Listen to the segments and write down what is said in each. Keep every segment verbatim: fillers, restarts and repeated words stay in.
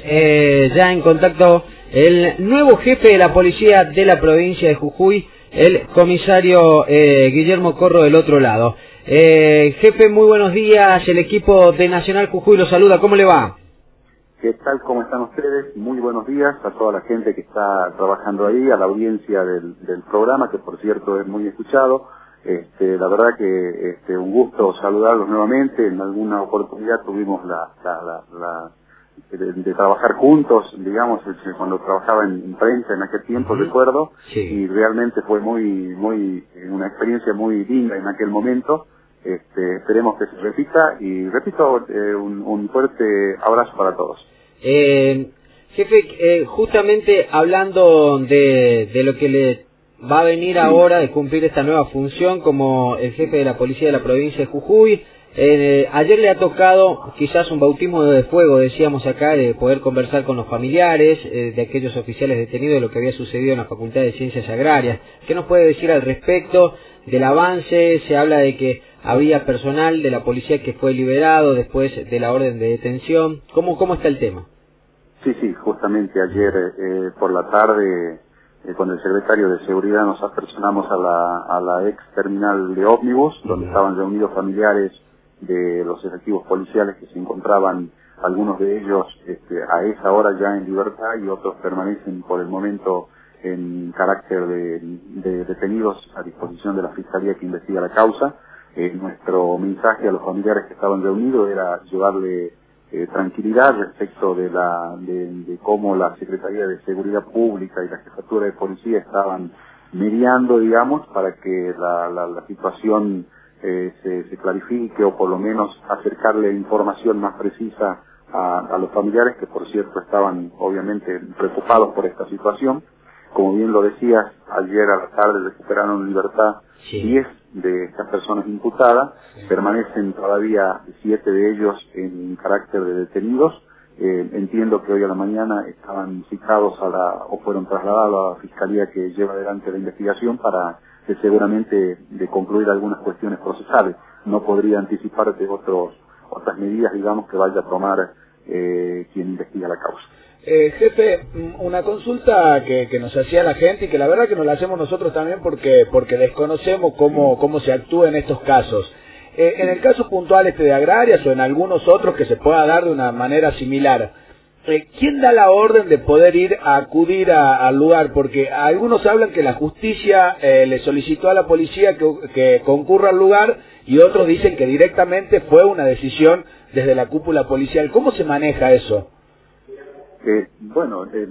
eh, ya en contacto el nuevo jefe de la policía de la provincia de Jujuy, el comisario eh, Guillermo Corro del otro lado. Eh, jefe, muy buenos días, el equipo de Nacional Jujuy lo saluda, ¿cómo le va? ¿Qué tal? ¿Cómo están ustedes? Muy buenos días a toda la gente que está trabajando ahí, a la audiencia del, del programa, que por cierto es muy escuchado. Este, la verdad que este, un gusto saludarlos nuevamente. En alguna oportunidad tuvimos la, la, la, la de, de trabajar juntos, digamos, cuando trabajaba en, en prensa en aquel tiempo, uh-huh. recuerdo, sí. Y realmente fue muy, muy, una experiencia muy linda en aquel momento. Este, esperemos que se repita y repito, eh, un, un fuerte abrazo para todos. Eh, jefe, eh, justamente hablando de, de lo que le va a venir ahora de cumplir esta nueva función como el jefe de la policía de la provincia de Jujuy, eh, ayer le ha tocado quizás un bautismo de fuego, decíamos acá, de poder conversar con los familiares eh, de aquellos oficiales detenidos de lo que había sucedido en la Facultad de Ciencias Agrarias. ¿Qué nos puede decir al respecto del avance? Se habla de que había personal de la policía que fue liberado después de la orden de detención. ¿Cómo, cómo está el tema? Sí, sí, justamente ayer eh, por la tarde eh, con el secretario de Seguridad nos apersonamos a la, a la ex terminal de ómnibus, uh-huh. donde estaban reunidos familiares de los efectivos policiales que se encontraban, algunos de ellos este, a esa hora ya en libertad y otros permanecen por el momento en carácter de, de detenidos a disposición de la Fiscalía que investiga la causa. Eh, nuestro mensaje a los familiares que estaban reunidos era llevarle eh, tranquilidad respecto de la de, de cómo la Secretaría de Seguridad Pública y la Jefatura de Policía estaban mediando, digamos, para que la, la, la situación eh, se, se clarifique o por lo menos acercarle información más precisa a, a los familiares que, por cierto, estaban obviamente preocupados por esta situación. Como bien lo decías, ayer a la tarde recuperaron en libertad sí. diez de estas personas imputadas, sí. permanecen todavía siete de ellos en carácter de detenidos. Eh, entiendo que hoy a la mañana estaban citados a la, o fueron trasladados a la Fiscalía que lleva adelante la investigación para que seguramente de concluir algunas cuestiones procesales. No podría anticipar de otros, otras medidas, digamos, que vaya a tomar eh, quien investiga la causa. Eh, jefe, una consulta que, que nos hacía la gente y que la verdad que nos la hacemos nosotros también porque porque desconocemos cómo, cómo se actúa en estos casos. Eh, en el caso puntual este de Agrarias o en algunos otros que se pueda dar de una manera similar, eh, ¿quién da la orden de poder ir a acudir a, al lugar? Porque algunos hablan que la justicia eh, le solicitó a la policía que, que concurra al lugar y otros dicen que directamente fue una decisión desde la cúpula policial. ¿Cómo se maneja eso? Eh, bueno, eh,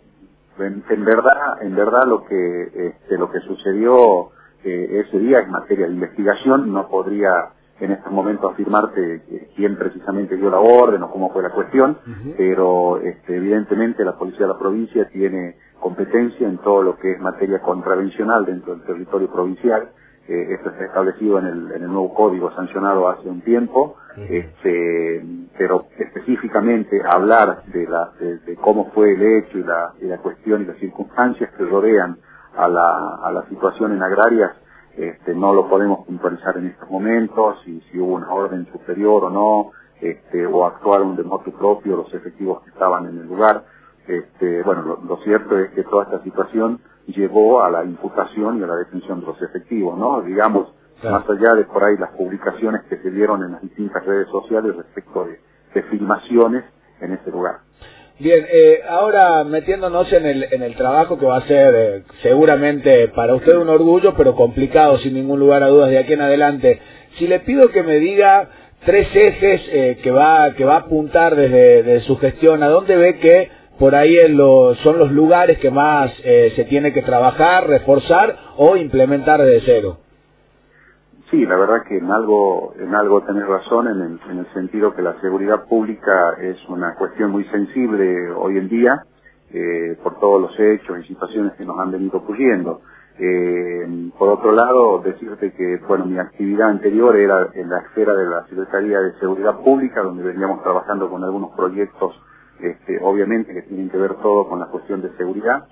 en, en verdad, en verdad lo que este, lo que sucedió eh, ese día en materia de investigación no podría en este momento afirmarte quién precisamente dio la orden o cómo fue la cuestión, uh-huh. pero este, evidentemente la policía de la provincia tiene competencia en todo lo que es materia contravencional dentro del territorio provincial. Eh, esto está establecido en el, en el nuevo código sancionado hace un tiempo, uh-huh. este, pero específicamente hablar de, la, de, de cómo fue el hecho y la, y la cuestión y las circunstancias que rodean a la, a la situación en Agrarias, este, no lo podemos puntualizar en estos momentos, y si hubo una orden superior o no, este, o actuaron de motu propio los efectivos que estaban en el lugar. Este, bueno, lo, lo cierto es que toda esta situación llevó a la imputación y a la detención de los efectivos, ¿no? Digamos, claro. Más allá de por ahí las publicaciones que se dieron en las distintas redes sociales respecto de, de filmaciones en ese lugar. Bien, eh, ahora metiéndonos en el en el trabajo que va a ser eh, seguramente para usted un orgullo, pero complicado sin ningún lugar a dudas de aquí en adelante. Si le pido que me diga tres ejes eh, que va que va a apuntar desde, desde su gestión, ¿a dónde ve que por ahí en lo, son los lugares que más eh, se tiene que trabajar, reforzar o implementar desde cero? Sí, la verdad que en algo en algo tenés razón en el, en el sentido que la seguridad pública es una cuestión muy sensible hoy en día eh, por todos los hechos y situaciones que nos han venido ocurriendo. Eh, por otro lado, decirte que bueno, mi actividad anterior era en la esfera de la Secretaría de Seguridad Pública, donde veníamos trabajando con algunos proyectos, este, obviamente que tienen que ver todo con la cuestión de seguridad.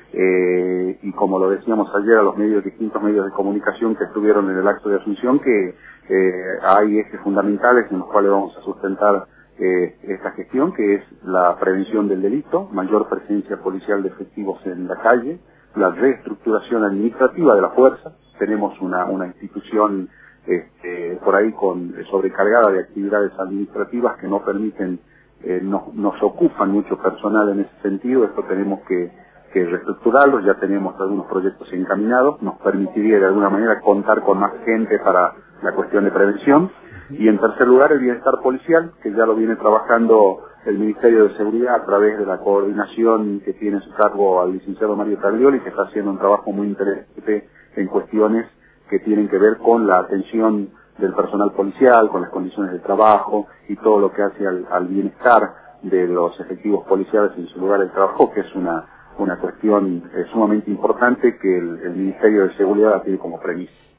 Eh, y como lo decíamos ayer a los medios, distintos medios de comunicación que estuvieron en el acto de Asunción, que eh, hay ejes fundamentales en los cuales vamos a sustentar eh, esta gestión, que es la prevención del delito, mayor presencia policial de efectivos en la calle, la reestructuración administrativa de la fuerza. Tenemos una, una institución este, por ahí con sobrecargada de actividades administrativas que no permiten, eh, no, nos ocupan mucho personal en ese sentido. Esto tenemos que, que reestructurarlo. Ya tenemos algunos proyectos encaminados, nos permitiría de alguna manera contar con más gente para la cuestión de prevención. Y en tercer lugar, el bienestar policial, que ya lo viene trabajando el Ministerio de Seguridad a través de la coordinación que tiene a su cargo al licenciado Mario Taglioli, que está haciendo un trabajo muy interesante en cuestiones que tienen que ver con la atención del personal policial, con las condiciones de trabajo y todo lo que hace al, al bienestar de los efectivos policiales en su lugar de trabajo, que es una, una cuestión eh, sumamente importante que el, el Ministerio de Seguridad tiene como premisa.